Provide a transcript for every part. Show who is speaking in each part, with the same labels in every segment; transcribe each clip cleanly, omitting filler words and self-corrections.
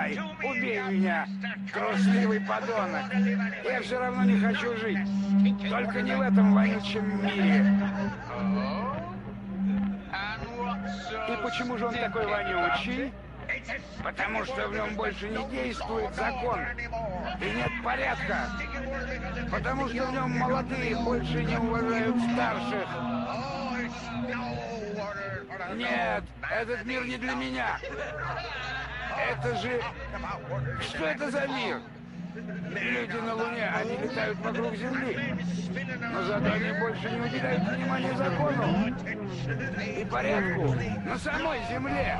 Speaker 1: Давай, убей меня, трусливый подонок. Я все равно не хочу жить. Только не в этом вонючем мире. И почему же он такой вонючий? Потому что в нем больше не действует закон. И нет порядка. Потому что в нем молодые больше не уважают старших. Нет, этот мир не для меня. Это же... Что это за мир? Люди на Луне, они летают вокруг Земли. Но зато они больше не уделяют внимания закону и порядку на самой Земле.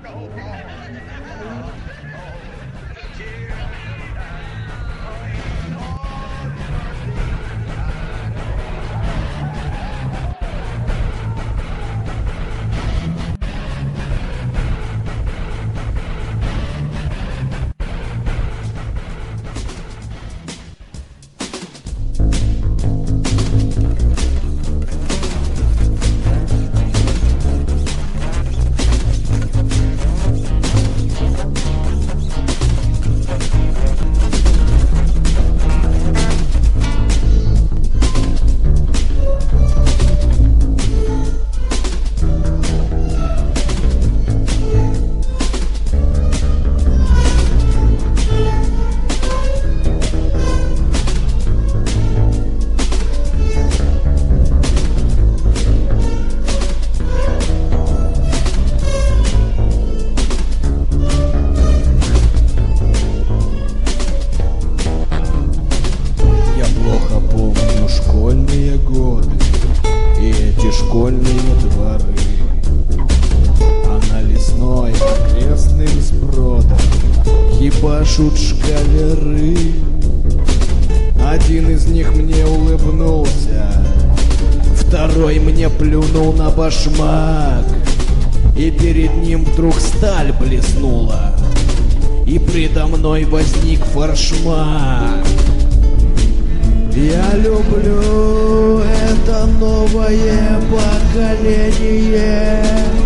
Speaker 2: Пашут шкалеры. Один из них мне улыбнулся, второй мне плюнул на башмак. И перед ним вдруг сталь блеснула, и предо мной возник форшмак. Я люблю это новое поколение.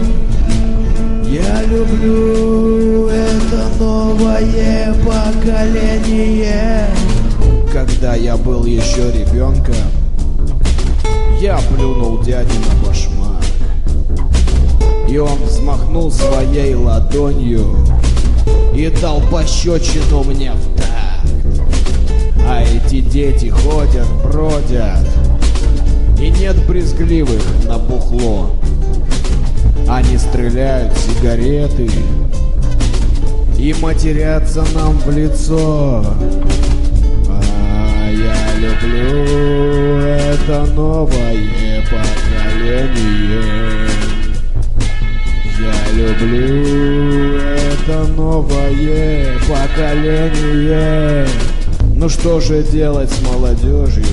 Speaker 2: Я люблю это новое поколение. Когда я был еще ребенком, я плюнул дяде на башмак, и он взмахнул своей ладонью и дал пощечину мне в такт. А эти дети ходят, бродят, и нет брезгливых на бухло. Они стреляют в сигареты и матерятся нам в лицо. А я люблю это новое поколение. Я люблю это новое поколение. Ну что же делать с молодежью?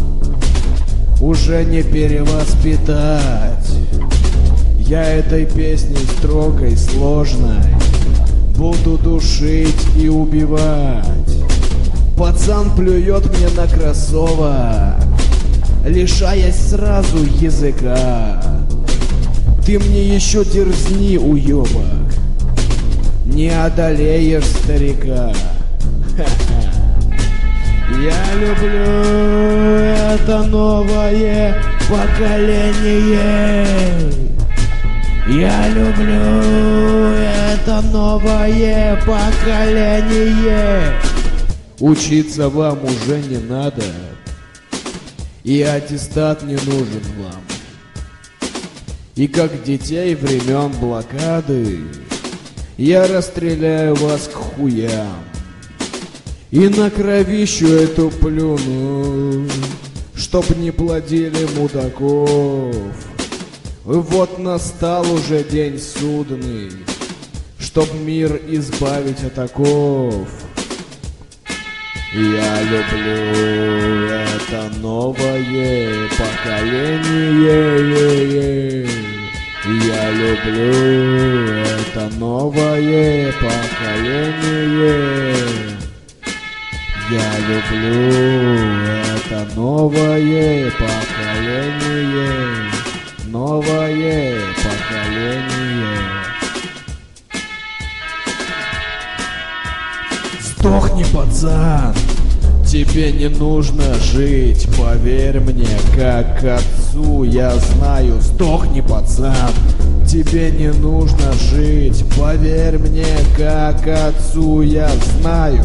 Speaker 2: Уже не перевоспитать. Я этой песней строгой, сложной буду душить и убивать. Пацан плюет мне на кроссовок, лишаясь сразу языка. Ты мне еще дерзни, уебок, не одолеешь старика. Ха-ха. Я люблю это новое поколение. Я люблю это новое поколение. Учиться вам уже не надо, и аттестат не нужен вам. И как детей времен блокады я расстреляю вас к хуям. И на кровищу эту плюну, чтоб не плодили мудаков. Вот настал уже день судный, чтоб мир избавить от оков. Я люблю это новое поколение. Я люблю это новое поколение. Я люблю это новое поколение. Новое поколение. Сдохни, пацан. Тебе не нужно жить, поверь мне, как отцу, я знаю. Сдохни, пацан. Тебе не нужно жить, поверь мне, как отцу, я знаю.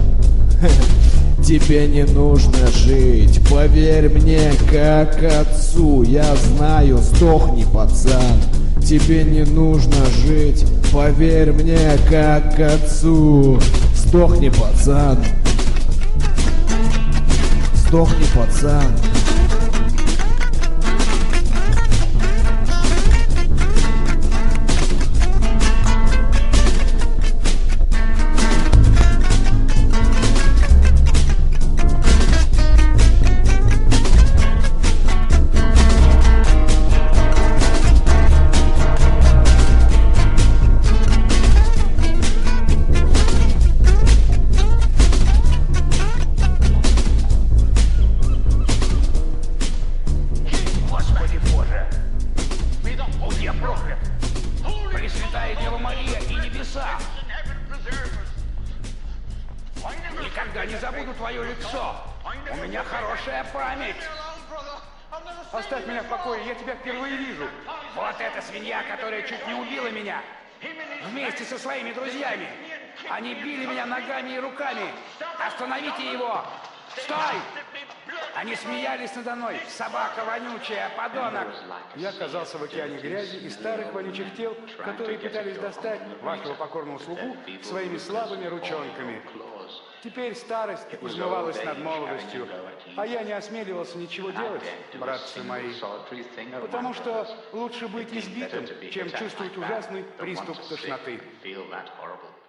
Speaker 2: Тебе не нужно жить, поверь мне, как отцу, я знаю. Сдохни, пацан. Тебе не нужно жить, поверь мне, как отцу. Сдохни, пацан. Сдохни, пацан.
Speaker 1: Пресвятая Дева Мария и небеса! Никогда не забуду твое лицо! У меня хорошая память! Оставь меня в покое, я тебя впервые вижу! Вот эта свинья, которая чуть не убила меня! Вместе со своими друзьями! Они били меня ногами и руками! Остановите его! Стой! Они смеялись надо мной. Собака вонючая, подонок. Я оказался в океане грязи и старых вонючих тел, которые пытались достать вашего покорного слугу своими слабыми ручонками. Теперь старость измывалась над молодостью, а я не осмеливался ничего делать, братцы мои. Потому что лучше быть избитым, чем чувствовать ужасный приступ тошноты.